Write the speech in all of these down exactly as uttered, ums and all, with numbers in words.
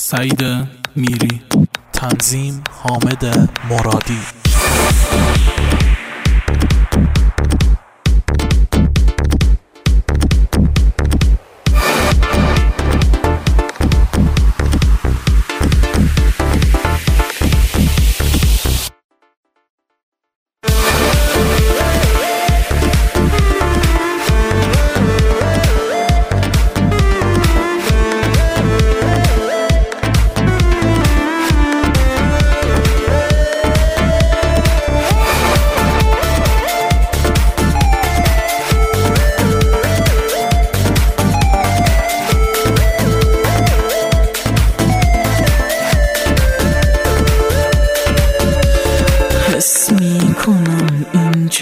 سعید میری، تنظیم حامد مرادی. حس میکنم اینجا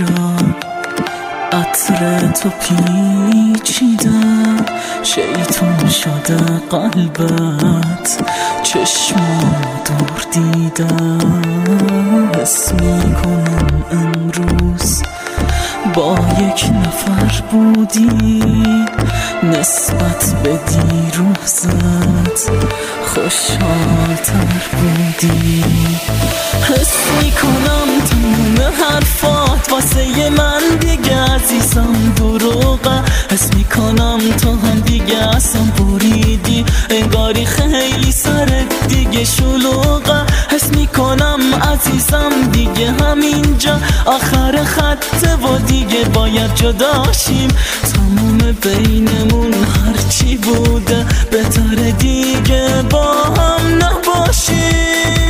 عطر تو پیچیده، شیطون شده قلبت، چشمام دور دیده. حس میکنم امروز با یک نفر بودی، نسبت به دیروزت خوشحالتر بودی. حس میکنم تموم حرفات واسه من دیگه عزیزم دروغه. حس میکنم تو هم دیگه اصلا بریدی، انگاری خیلی سرت دیگه شلوغه. حس میکنم عزیزم دیگه همینجا آخر خطه و دیگه باید جداشیم. تموم بینمون هرچی بوده بهتره دیگه با هم نباشیم.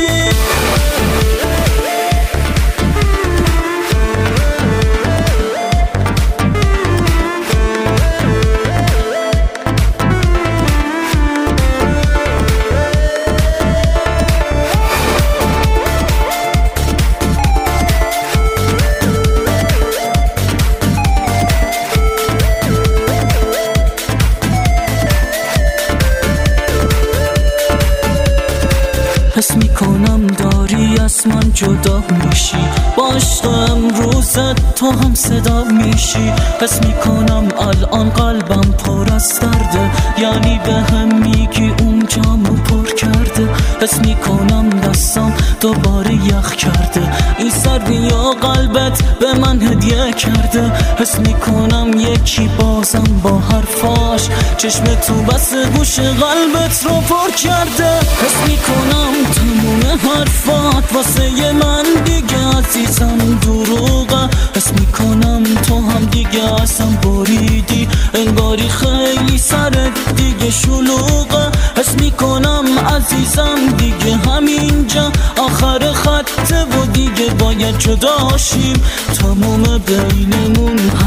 حس میکنم داری از من جدا میشی، با عشق امروزت تو هم صدا میشی. حس میکنم الان قلبم پر از درده، یعنی به هم میگی اون جامو پر کرده. حس میکنم دستم دوباره یخ کرده، این سردی یا قلبت به من هدیه کرده. حس میکنم یکی بازم با حرفاش چشم تو بس گوش قلبت رو پر کرده. حس میکنم تموم حرفات واسه من دیگه عزیزم دروغه. حس میکنم تو هم دیگه اصلا بریدی، انگاری خیلی سرت دیگه شلوغه. حس میکنم عزیزم دیگه همینجا آخر خطه و دیگه باید جداشیم. تموم بینمون